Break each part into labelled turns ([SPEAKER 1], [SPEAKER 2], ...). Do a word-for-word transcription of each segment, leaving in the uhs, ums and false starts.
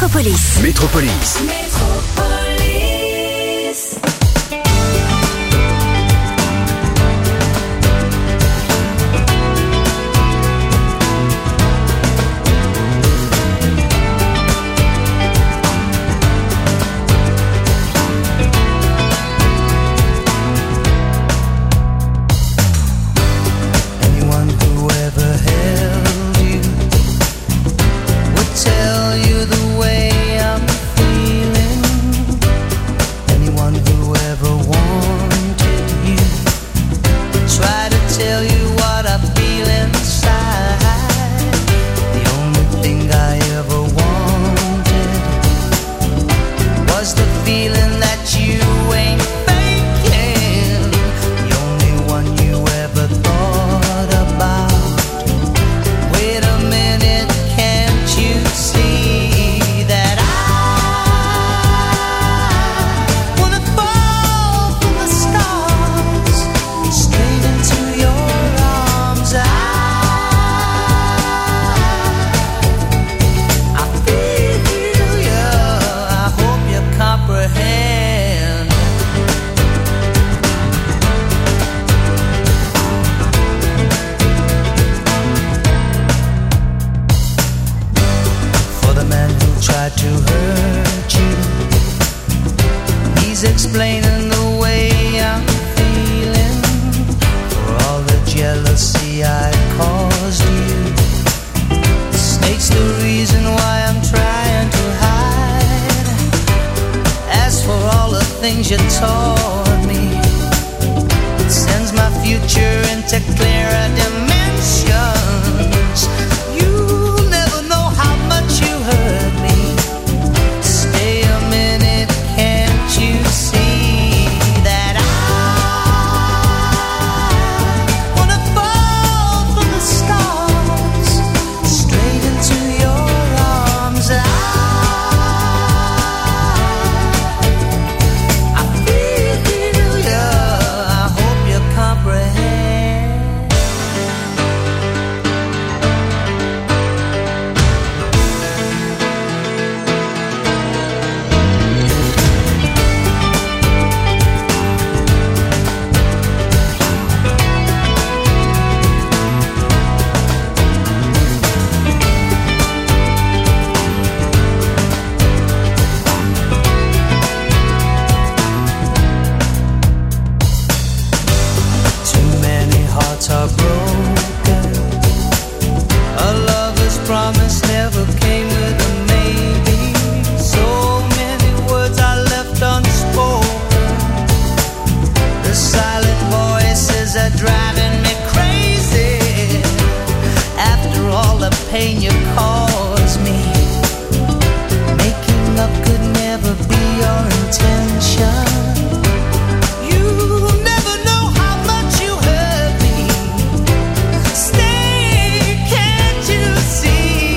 [SPEAKER 1] Métropolis.
[SPEAKER 2] Métropolis.
[SPEAKER 1] Métropolis.
[SPEAKER 3] See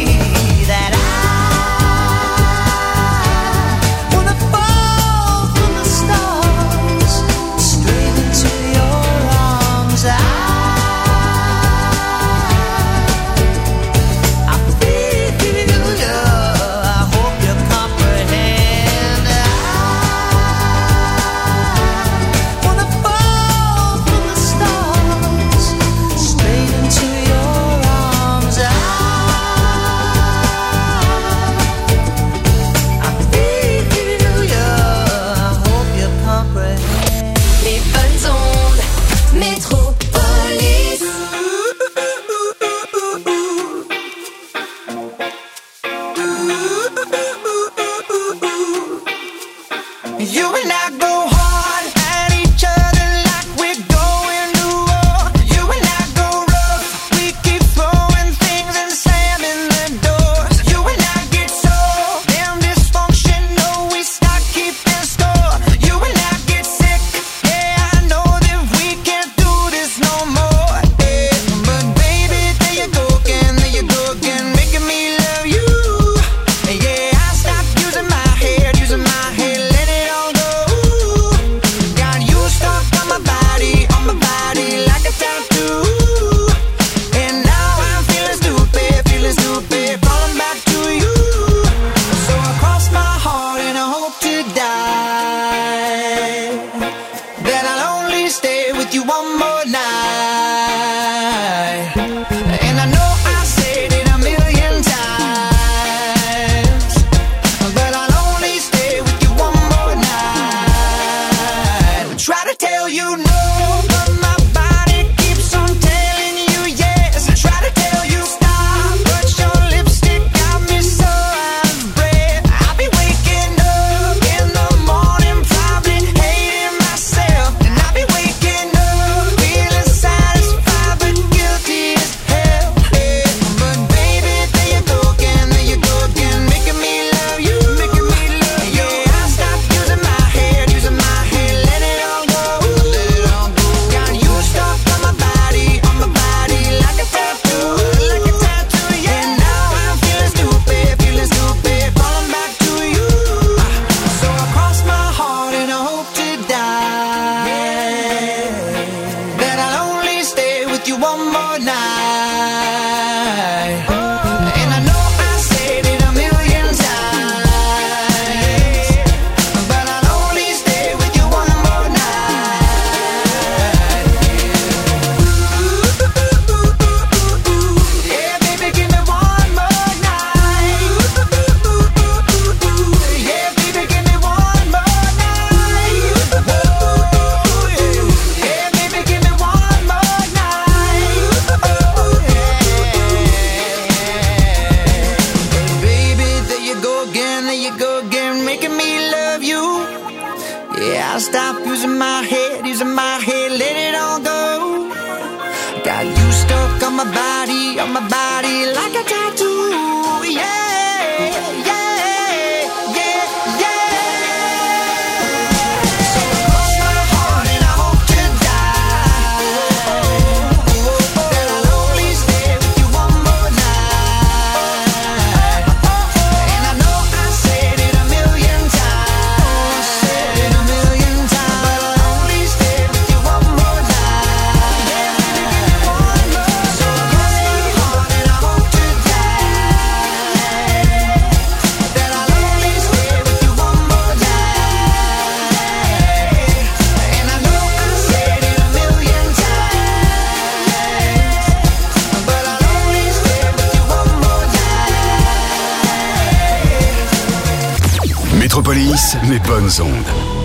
[SPEAKER 1] Métropolis, les bonnes ondes.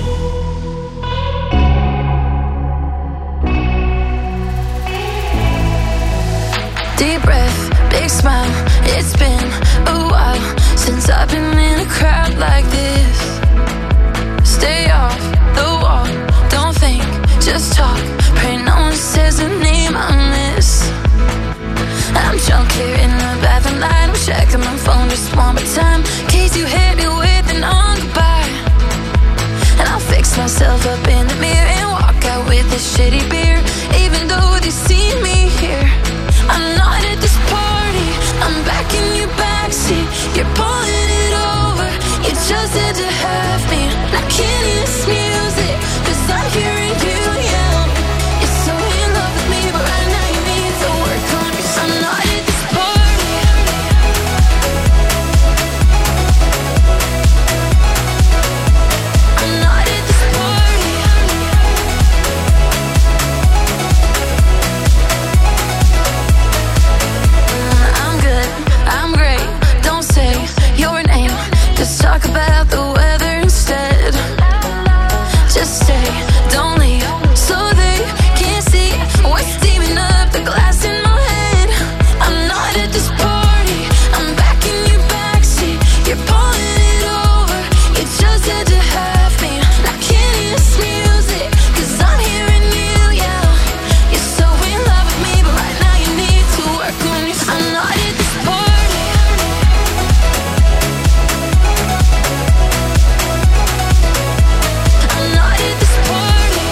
[SPEAKER 2] Deep breath, big smile. It's been a while since I've been in a crowd like this. Stay off the wall, don't think, just talk. Pray no one says the name I miss. I'm drunk here in the bathroom light. I'm checking my phone just one more time, in case you hit me with an on goodbye. And I'll fix myself up in the mirror and walk out with this shitty beer. Even though they see me here, I'm not at this party. I'm back in your backseat. You're pulling it over. You just had to have me. I can't hear this music, cause I'm hearing you yell. You're so in love with me, but right now you need to work on me. I'm not at this party. I'm not at this party. I'm good, I'm great. Don't say your name, just talk about the weather instead. Just stay, don't leave, so they can't see what's steaming up the glass in my head. I'm not at this party, I'm back in your backseat. You're pulling it over, you just had to have me. I can't hear this music, cause I'm hearing you yell. You're so in love with me, but right now you need to work on yourself. I'm not at this party. I'm not at this party.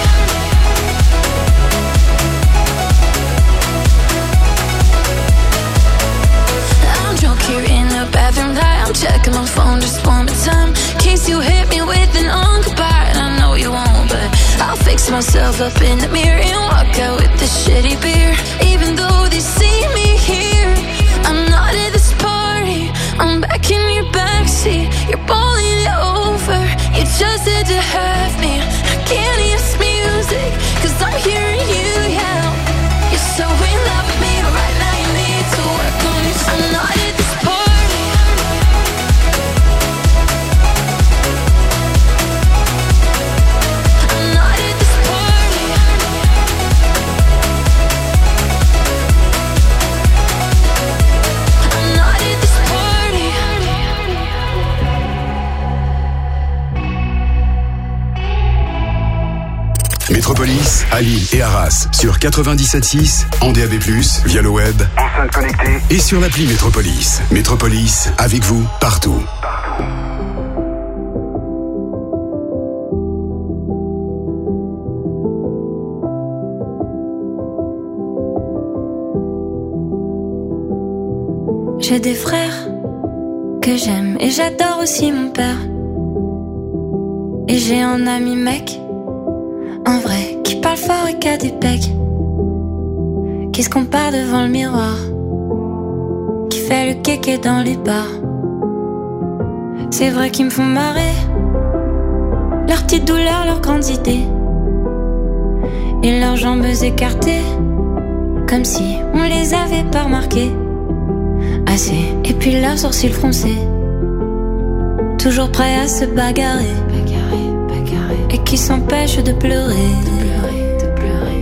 [SPEAKER 2] I'm drunk here in the bathroom light. I'm checking my phone just one more time, in case you hit me with an on goodbye. And I know you won't, but I'll fix myself up in the mirror and walk out with this shitty beer. Even though they see me here, I'm not at this party. I'm back in your backseat. You're pulling it over. You just had to have me. I can't hear this music, cause I'm hearing you yell. You're so in love with me, but right now you need to work on yourself. I'm not at this party. I'm not at this party. I'm not at this party.
[SPEAKER 1] Métropolis, à Lille et Arras sur quatre-vingt-dix-sept six, en D A B plus, via le web, enceinte connectée et sur l'appli Métropolis. Métropolis, avec vous, partout.
[SPEAKER 3] J'ai des frères que j'aime et j'adore aussi mon père. Et j'ai un ami mec, un vrai, qui parle fort et qui a des pecs, qui se compare devant le miroir, qui fait le kéké dans les bars. C'est vrai qu'ils me font marrer, leurs petites douleurs, leurs grandes idées, et leurs jambes écartées, comme si on les avait pas remarquées assez. Et puis leurs sourcils froncés, toujours prêts à se bagarrer, bagarrer, bagarrer, et qui s'empêchent de pleurer, de pleurer, de pleurer.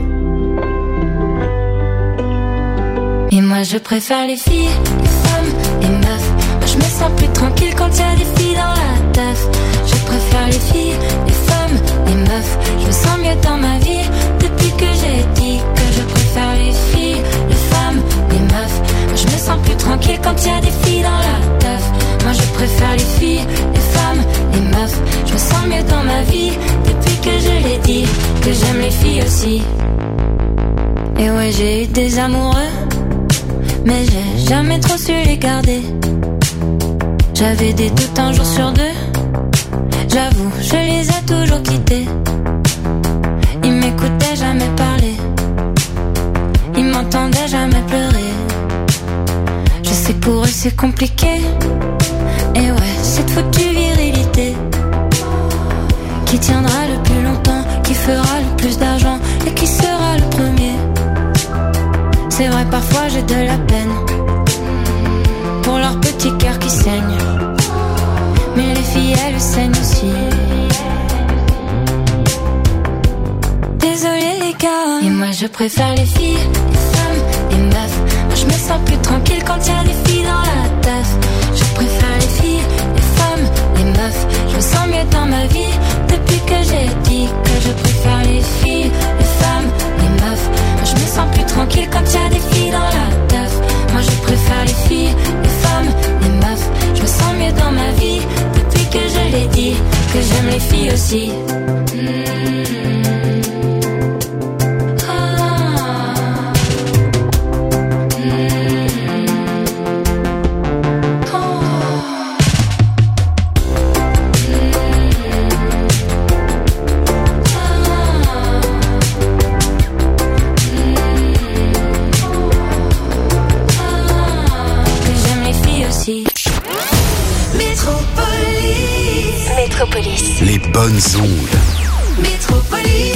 [SPEAKER 3] Et moi je préfère les filles, les femmes, les meufs. Moi je me sens plus tranquille quand y a des filles dans la teuf. Je préfère les filles, les femmes, les meufs. Je me sens mieux dans ma vie depuis que j'ai dit que je préfère les filles, les femmes, les meufs. Moi je me sens plus tranquille quand y a des filles dans la teuf. Moi je préfère les filles, les femmes, les meufs. Je me sens mieux dans ma vie depuis que je l'ai dit, que j'aime les filles aussi. Et ouais, j'ai eu des amoureux, mais j'ai jamais trop su les garder. J'avais des doutes un jour sur deux, j'avoue, je les ai toujours quittés. Ils m'écoutaient jamais parler, ils m'entendaient jamais pleurer. Je sais que pour eux c'est compliqué, et ouais, cette foutue virilité qui tiendra le plus longtemps, qui fera le plus d'argent et qui sera le premier. C'est vrai, parfois j'ai de la peine pour leur petit cœur qui saigne, mais les les filles elles saignent aussi. Désolé les gars. Et moi je préfère les filles, les femmes, les meufs. Moi je me sens plus tranquille quand y a des filles dans la taf. Je préfère les filles, les femmes, les meufs. Je me sens mieux dans ma vie depuis que j'ai dit que je préfère les filles, les femmes, les meufs. Moi je me sens plus tranquille quand y a des filles dans la taf. Moi je préfère les filles, les femmes, les meufs. Je me sens mieux dans ma vie depuis que je l'ai dit que j'aime les filles aussi. Mmh.
[SPEAKER 1] Métropolis. Les bonnes ondes.
[SPEAKER 2] Métropolis.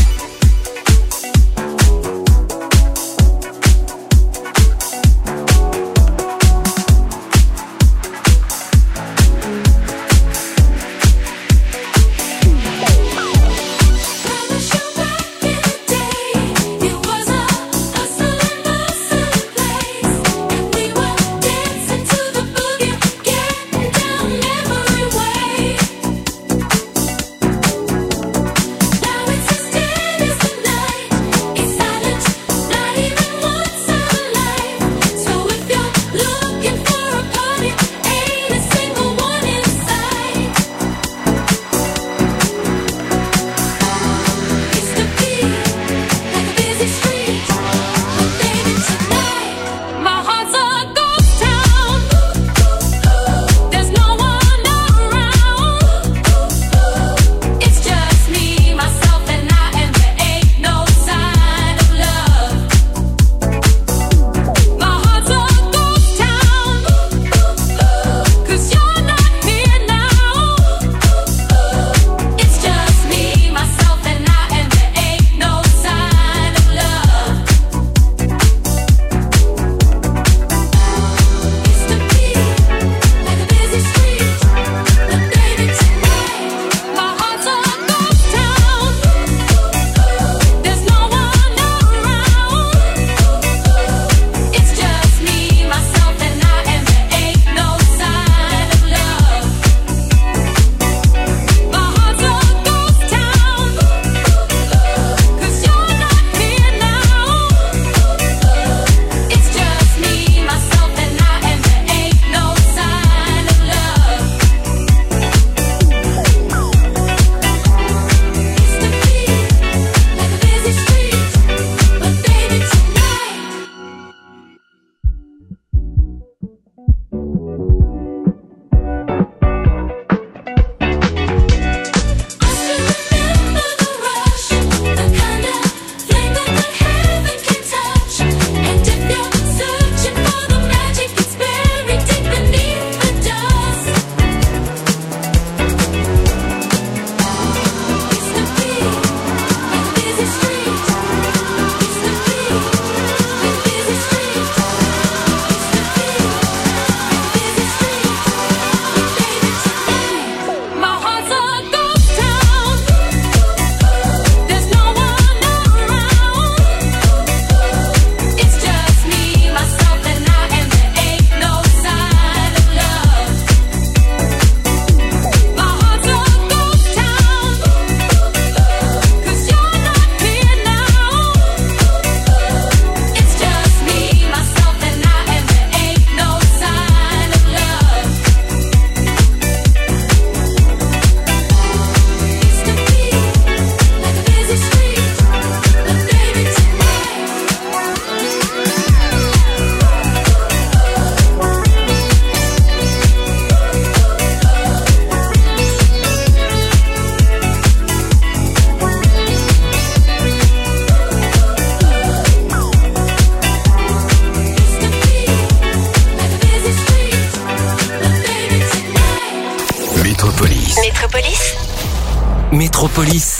[SPEAKER 4] Métropolis.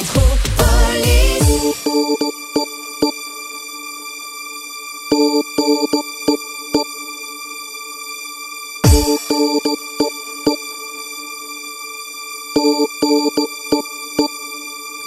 [SPEAKER 2] Métropolis.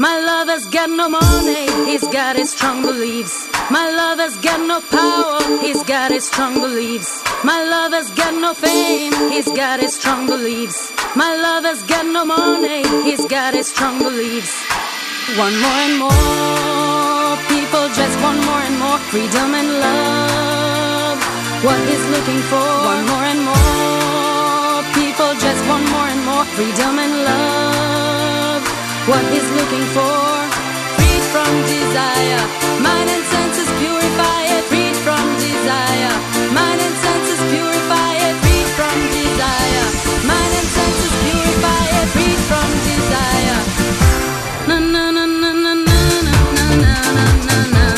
[SPEAKER 5] My lover's got no money, he's got his strong beliefs. My lover's got no power, he's got his strong beliefs. My lover's got no fame, he's got his strong beliefs. My lover's got no money, he's got his strong beliefs. One more and more, people just want more and more freedom and love. What he's looking for, one more and more, people just want more and more freedom and love. What he's looking for, freed from desire, mind and senses purify it, freed from desire, mind and senses purify it, freed from desire, mind and senses purify it, freed from desire. Na na na na na na na na na na na.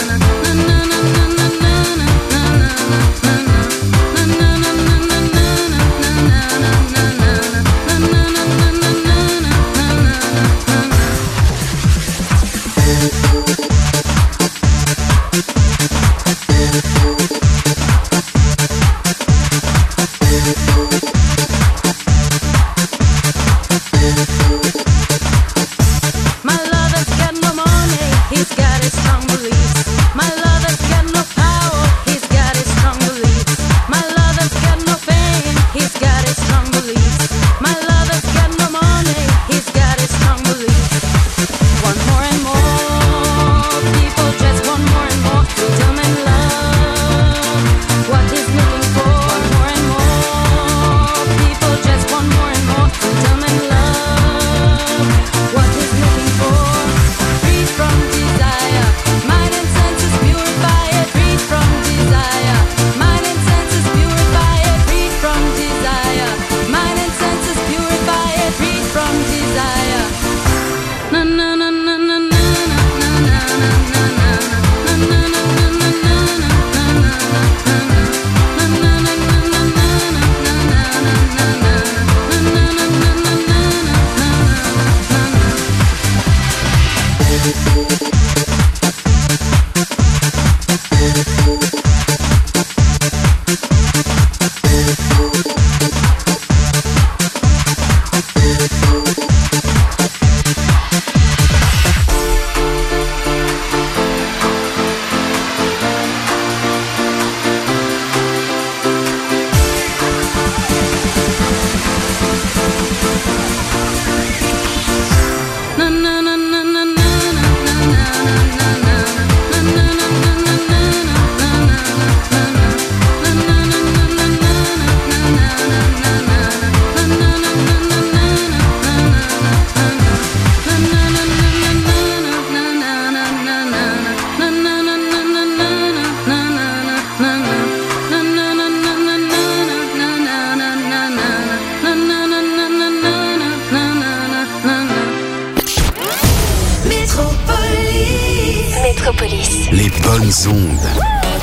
[SPEAKER 1] Les bonnes ondes.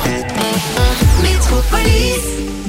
[SPEAKER 2] Métropolis.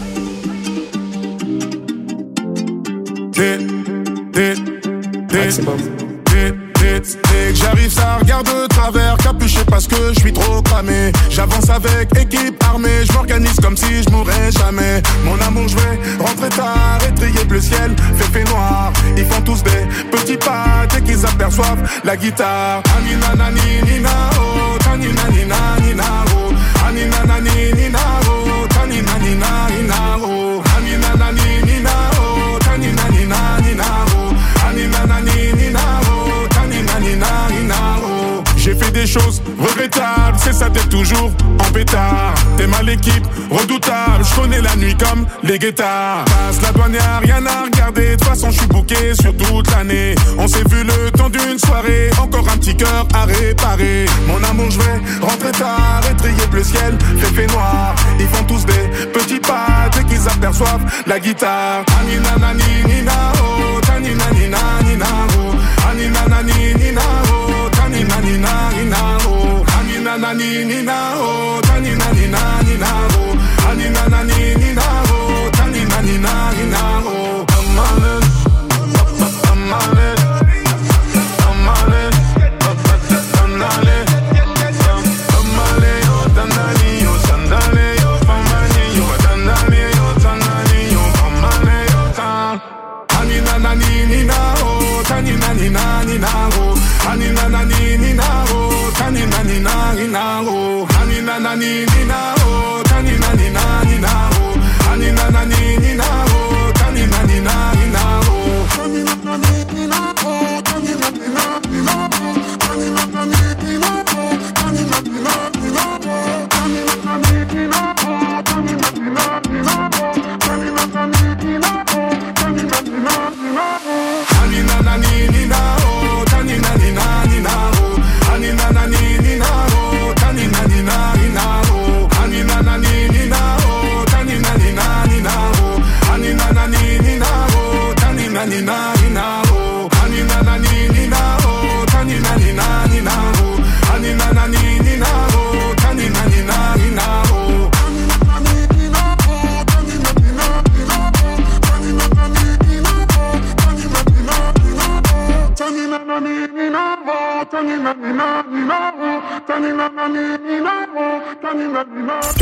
[SPEAKER 6] Dès, dès, dès, dès, dès, dès que j'arrive, ça regarde de travers, capuché parce que je suis trop cramé. J'avance avec équipe armée, je m'organise comme si je mourrais jamais. Mon amour, je vais rentrer tard, étrier bleu ciel, fait fait noir. Ils font tous des petits pas dès qu'ils aperçoivent la guitare. Anina nani nina oh, tanina nina nina oh, anina nani nina oh, tanina nina nina oh, anina nani nina oh, tanina nina nina oh, anina nani nina oh, tanina nina nina oh. J'ai fait des choses regrettables, c'est ça d'être toujours en pétard. T'es mal l'équipe, redoutable, je connais la nuit comme les guettards. Passe la douane, y'a rien à regarder, de toute façon je suis booké sur toute l'année. On s'est vu le temps d'une soirée, encore un petit cœur à réparer. Mon amour, je vais rentrer tard, étrier bleu ciel, fait fait noir. Ils font tous des petits pas dès qu'ils aperçoivent la guitare. Anina nani nina oh, tanina nina nina oh, anina nani nina oh, tanina nina nina oh, anina nani nina oh, tanina nina nina oh, anina nani nina oh, tanina nina nina oh. I'm on it, I'm on it, I'm on it, I'm on it, I'm on it, yo tanani yo sandale yo famani yo tanani yo tanani yo famani yo tan.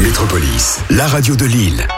[SPEAKER 1] Métropolis, la radio de Lille.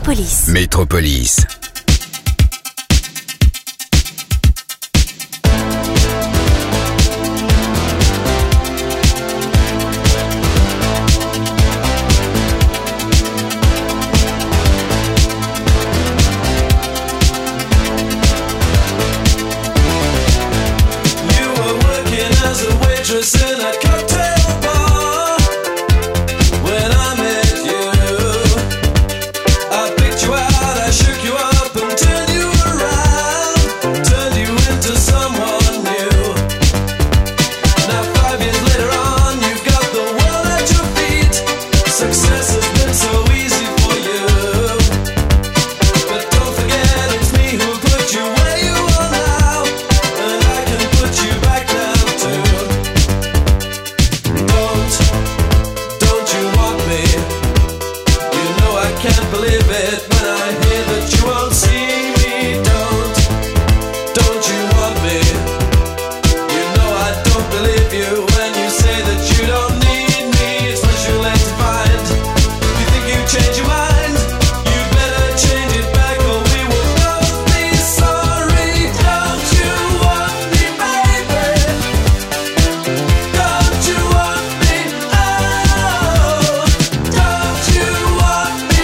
[SPEAKER 7] Métropolis.
[SPEAKER 1] Métropolis.
[SPEAKER 8] In a cocktail bar, when I met you, I picked you out, I shook you up and turned you around, turned you into someone new. Now five years later on, you've got the world at your feet. Success has been so easy for you, but don't forget it's me who put you where you are now, and I can put you back down too. Can't believe it when I hear that you won't see me. Don't, don't you want me? You know I don't believe you when you say that you don't need me. It's much too late to find. You think you change your mind? You better change it back or we will both be sorry. Don't you want me, baby? Don't you want me? Oh, don't you want me?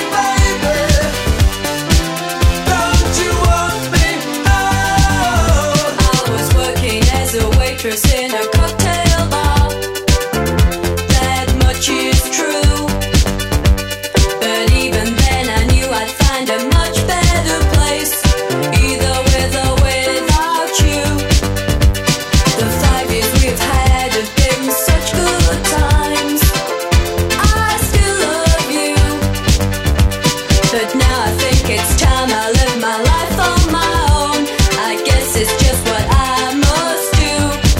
[SPEAKER 8] In a cocktail bar, that much is true. But even then I knew I'd find a much better place, either with or without you. The five years we've had have been such good times. I still love you, but now I think it's time I live my life on my own. I guess it's just what I must do.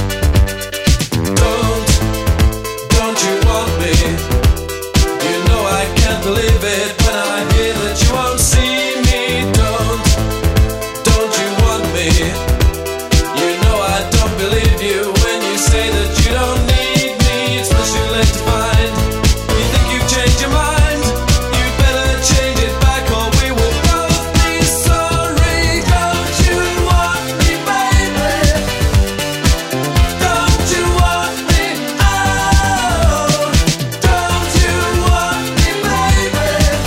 [SPEAKER 8] Believe it when I hear that you won't see me. Don't, don't you want me? You know I don't believe you when you say that you don't need me. It's much too late to find. You think you've changed your mind? You better change it back or we will both be sorry. Don't you want me, baby? Don't you want me? Oh, don't you want me, baby?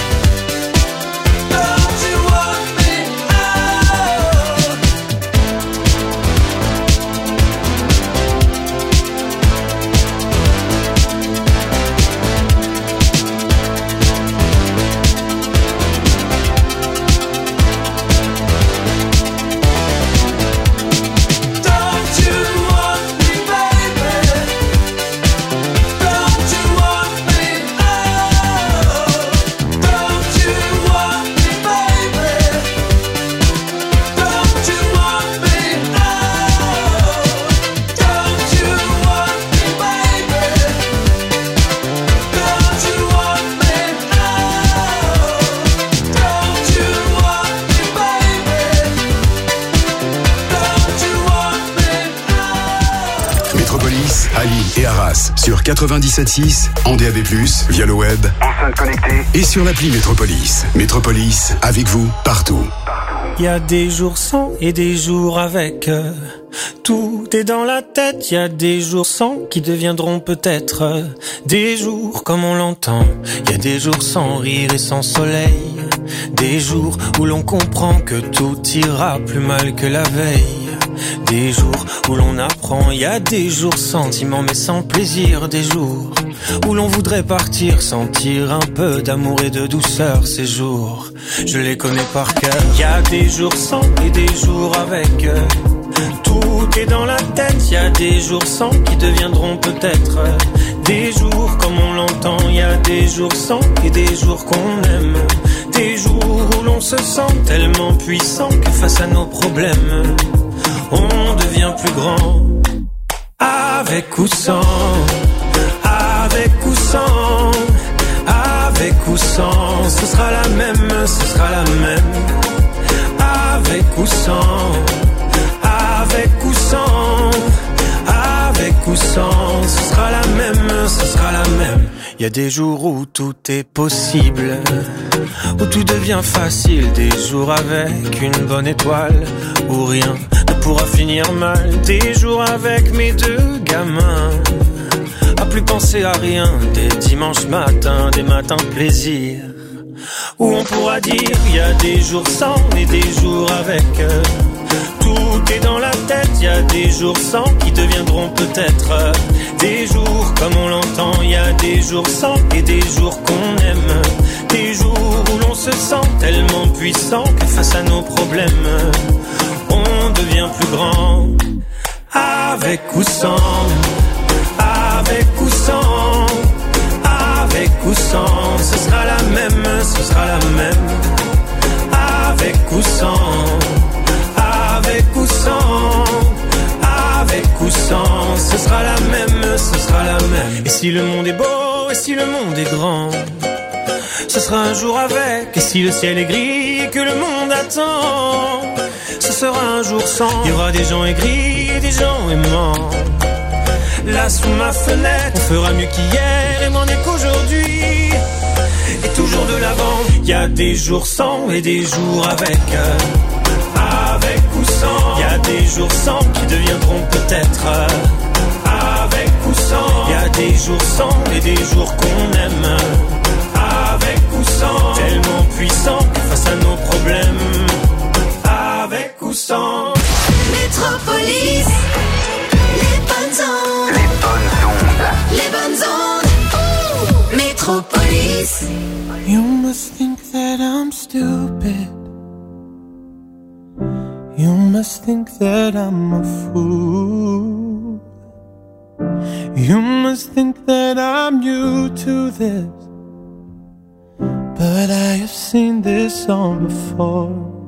[SPEAKER 8] Don't you want me? Oh. Don't you want me, baby? Don't you want me? Oh, don't you want me, baby? Don't you want me? Oh, don't you want me, baby? Don't you want me? Oh, don't you want me, baby? Don't you want me? Oh.
[SPEAKER 1] Métropolis, à Lille et Arras sur quatre-vingt-dix-sept six, en D A B plus, via le web, enceinte connectée et sur l'appli Métropolis. Métropolis, avec vous, partout.
[SPEAKER 9] Il y a des jours sans et des jours avec. Tout est dans la tête, il y a des jours sans qui deviendront peut-être des jours comme on l'entend. Il y a des jours sans rire et sans soleil, des jours où l'on comprend que tout ira plus mal que la veille. Des jours où l'on apprend, il y a des jours sentiments mais sans plaisir, des jours où l'on voudrait partir, sentir un peu d'amour et de douceur. Ces jours, je les connais par cœur. Il y a des jours sans et des jours avec. Tout est dans la tête, il y a des jours sans qui deviendront peut-être des jours comme on l'entend. Il y a des jours sans et des jours qu'on aime, des jours où l'on se sent tellement puissant que face à nos problèmes on devient plus grand. Avec ou sans, avec ou sans, avec ou sans, ce sera la même, ce sera la même. Avec ou sans, avec ou sans, avec ou sans, ce sera la même, ce sera la même. Il y a des jours où tout est possible, où tout devient facile, des jours avec une bonne étoile, où rien ne pourra finir mal, des jours avec mes deux gamins, à plus penser à rien, des dimanches matins, des matins plaisir, où on pourra dire, y a des jours sans et des jours avec, tout est dans la tête, y a des jours sans qui deviendront peut-être des jours comme on l'entend, y a des jours sans et des jours qu'on aime, des jours où l'on se sent tellement puissant que face à nos problèmes, on devient plus grand, avec ou sans, avec ou sans, avec ou sans, ce sera la même, ce sera la même, avec ou sans, avec ou sans, avec ou sans, ce sera la même, ce sera la même. Et si le monde est beau, et si le monde est grand, ce sera un jour avec. Et si le ciel est gris et que le monde attend, ce sera un jour sans. Il y aura des gens aigris et des gens aimants. Là sous ma fenêtre, on fera mieux qu'hier et moins mieux qu'aujourd'hui. Et toujours de l'avant, il y a des jours sans et des jours avec. Avec ou sans, il y a des jours sans qui deviendront peut-être avec ou sans, il y a des jours sans et des jours qu'on aime, avec ou sans, tellement puissant que face à nos problèmes, avec ou sans.
[SPEAKER 8] Métropolis, les bonnes ondes, les bonnes ondes, les bonnes ondes. Métropolis.
[SPEAKER 7] You must think that I'm stupid. You must think that I'm a fool. You must think that I'm new to this, but I have seen this song before.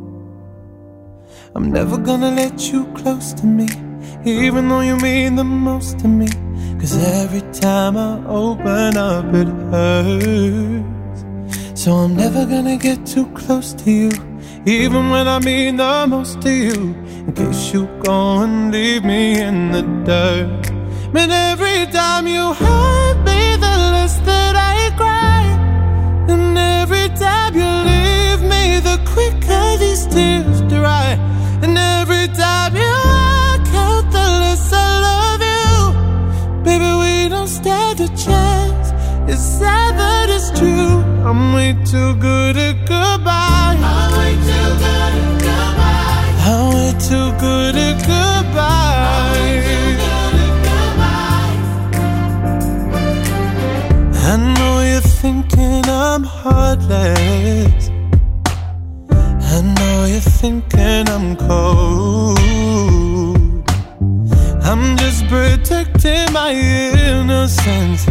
[SPEAKER 7] I'm never gonna let you close to me, even though you mean the most to me, 'cause every time I open up it hurts. So I'm never gonna get too close to you, even when I mean the most to you, in case you go and leave me in the dirt. But every time you hurt me, the less that I cry. And every time you leave me, the quicker these tears dry. And every time you walk out, the less I love you. Baby, we don't stand a chance. It's sad but it's true. I'm way too good at goodbye. I'm way too good at goodbye. I'm way too good at goodbye. I know you're thinking I'm heartless. I know you're thinking I'm cold. I'm just protecting my innocence.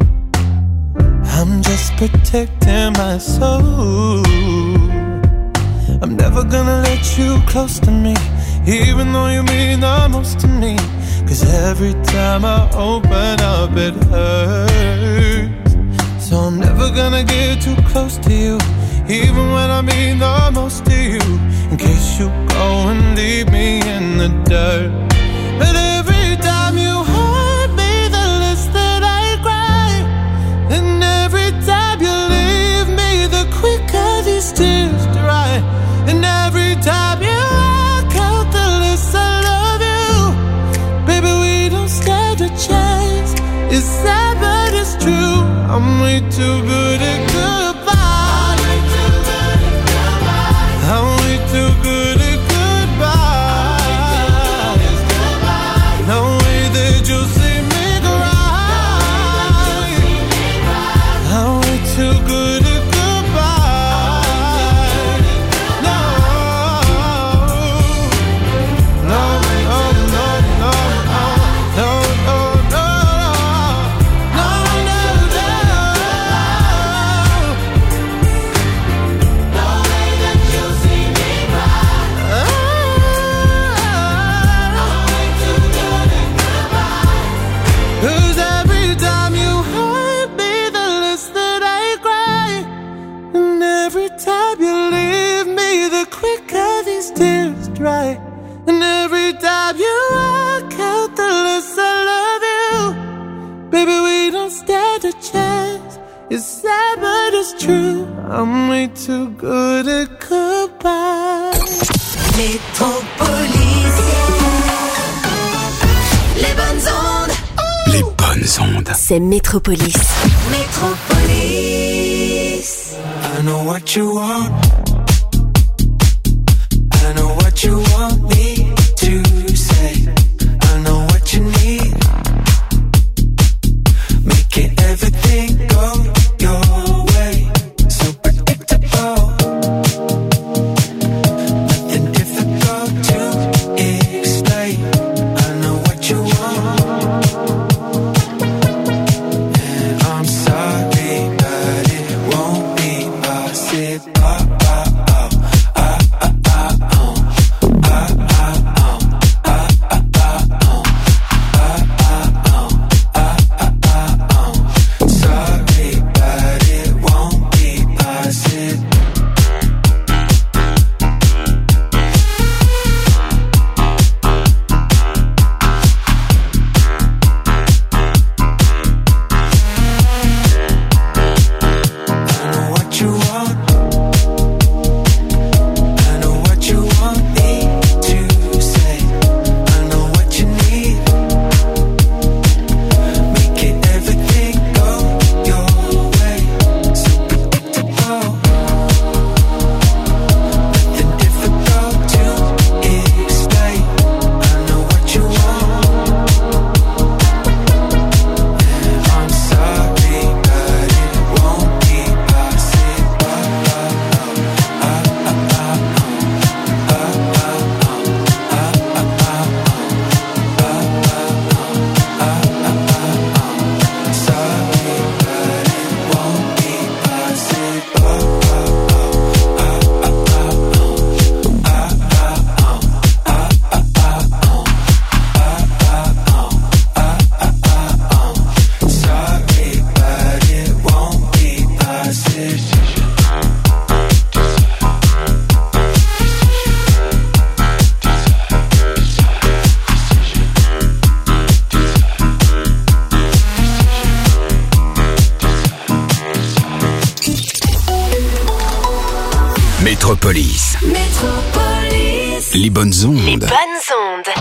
[SPEAKER 7] I'm just protecting my soul. I'm never gonna let you close to me, even though you mean the most to me, 'cause every time I open up it hurts. So I'm never gonna get too close to you, even when I mean the most to you, in case you go and leave me in the dirt. But every time you hurt me, the less that I cry. And every time you leave me, the quicker these tears dry. And every time you walk out, the less I love you. Baby, we don't stand a chance. It's sad but it's true. I'm way too good at goodbye. I'm way too good at goodbye. I'm way too good at goodbye. No way that you'll see me cry. I'm way too good at goodbye. No, no, no, no, no, no, no, no, no, no, no. No way that you'll see me cry. I'm way too good at goodbye. 'Cause every time you hurt me, the less that I cry. And every time you leave me, the quicker these tears dry. And every time you walk out, the less I love you. Baby, we don't stand a chance. It's sad but it's true, I'm way too good at goodbye.
[SPEAKER 8] Métropolis. Les bonnes ondes.
[SPEAKER 1] Les bonnes ondes.
[SPEAKER 10] C'est Métropolis.
[SPEAKER 8] Métropolis.
[SPEAKER 7] I know what you want. I know what you want me to say. I know what you need. Making everything go your way. So predictable. Nothing difficult to explain. I know what you want. And I'm sorry, but it won't be possible.
[SPEAKER 1] Métropolis.
[SPEAKER 8] Métropolis.
[SPEAKER 1] Les bonnes ondes.
[SPEAKER 10] Les bonnes ondes.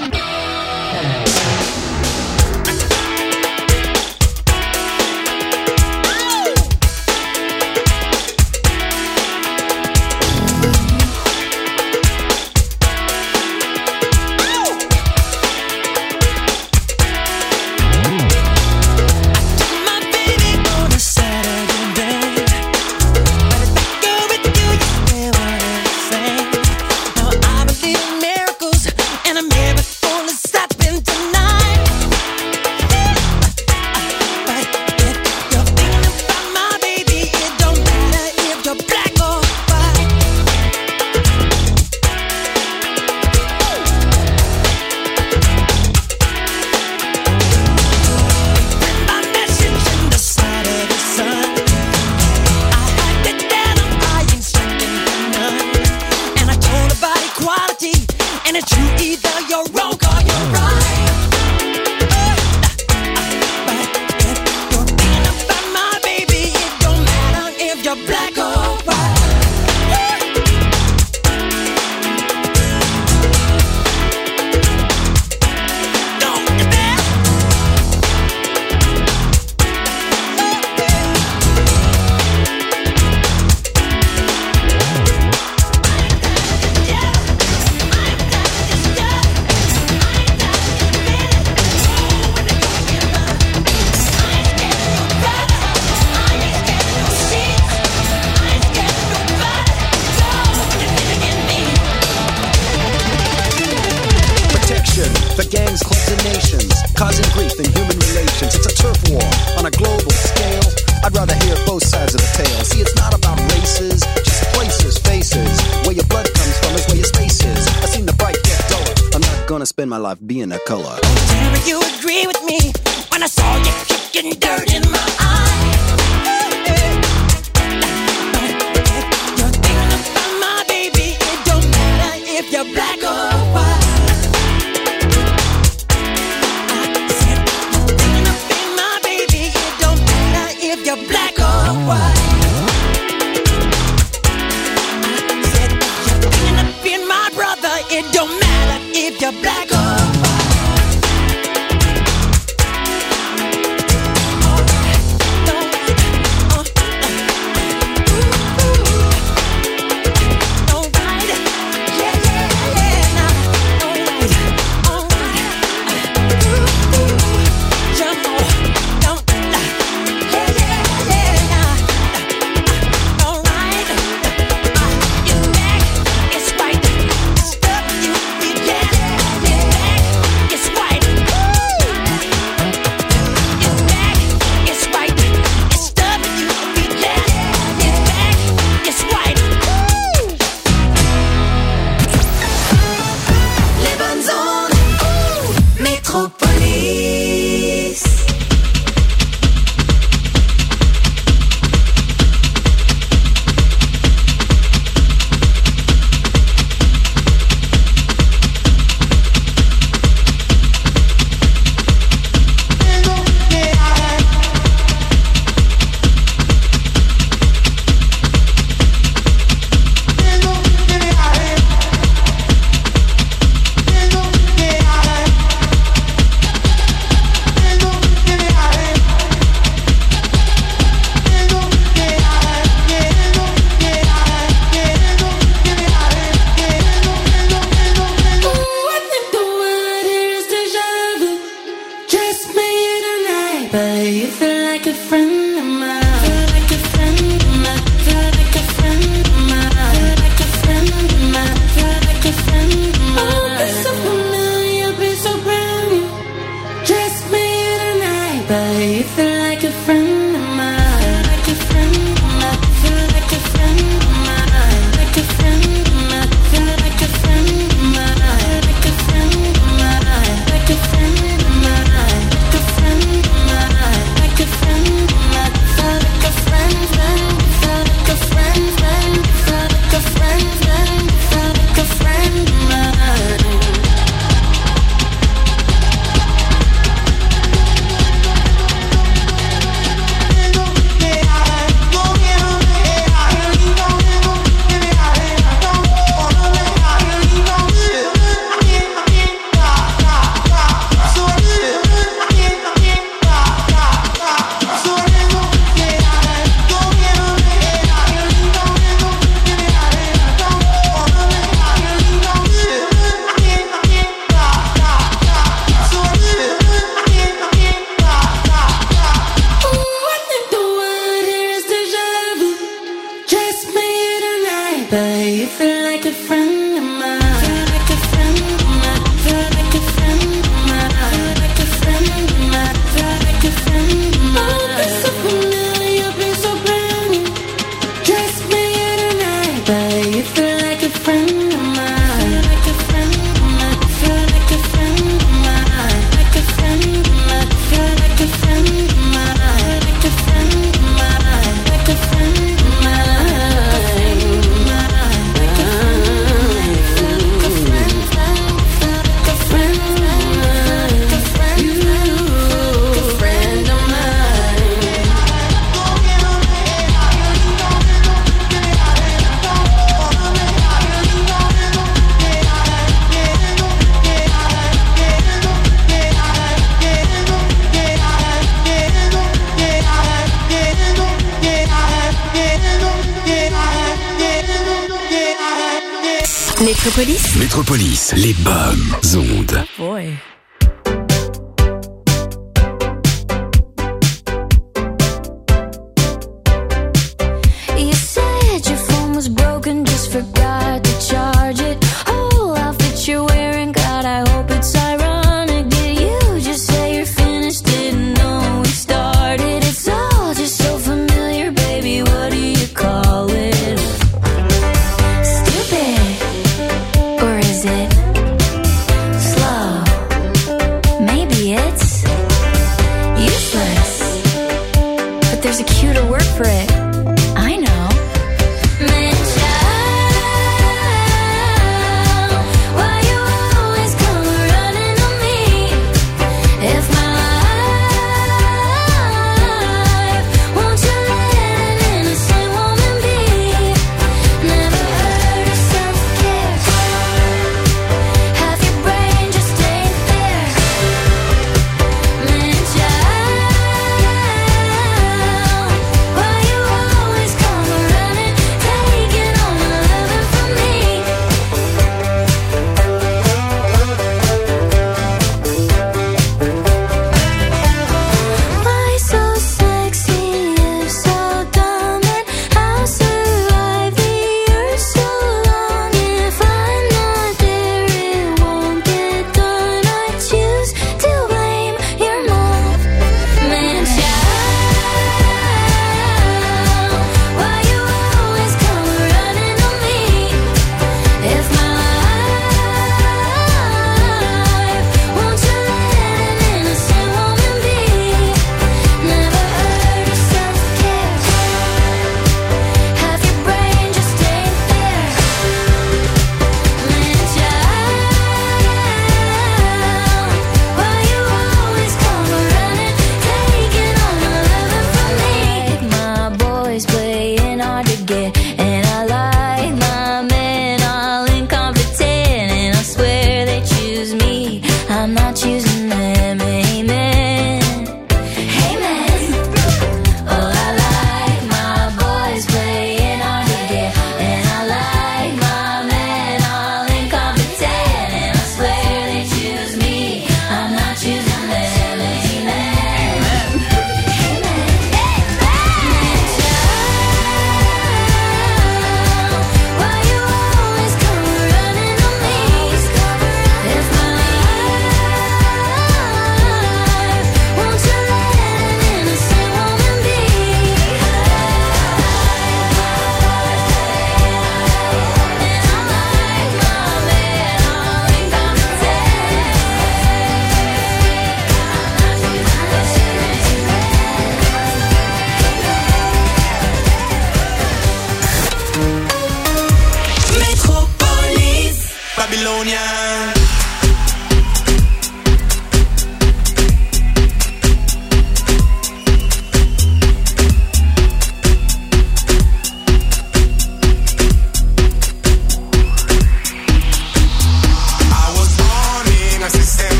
[SPEAKER 11] Spend my life being a color.
[SPEAKER 8] Never you agree with me when I saw you kicking dirt in my eye. You're thinking about my baby. It don't matter if you're black or white. I said you're thinking about my baby. It don't matter if you're black or
[SPEAKER 11] Don't matter if you're black or
[SPEAKER 10] Métropolis.
[SPEAKER 1] Métropolis, les bonnes ondes.
[SPEAKER 10] Boy.
[SPEAKER 3] You said your phone was broken, just forgot to charge it. Oh, outfit you're wearing, God, I hope it's ironic. Did you just say you're finished? Didn't know we started. It's all just so familiar, baby. What do you call it? Stupid. Or is it slow?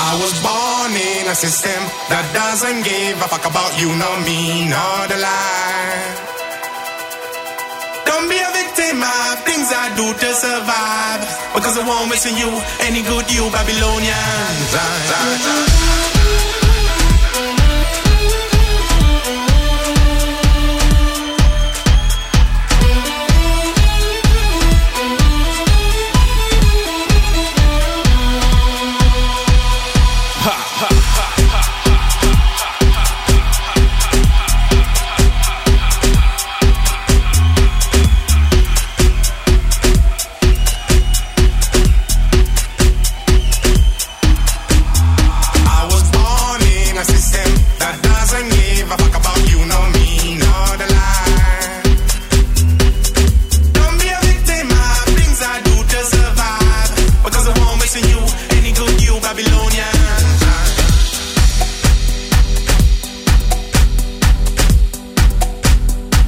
[SPEAKER 6] I was born in a system that doesn't give a fuck about you, nor me, nor the lie. Don't be a victim of things I do to survive, because I won't miss you, any good you Babylonians.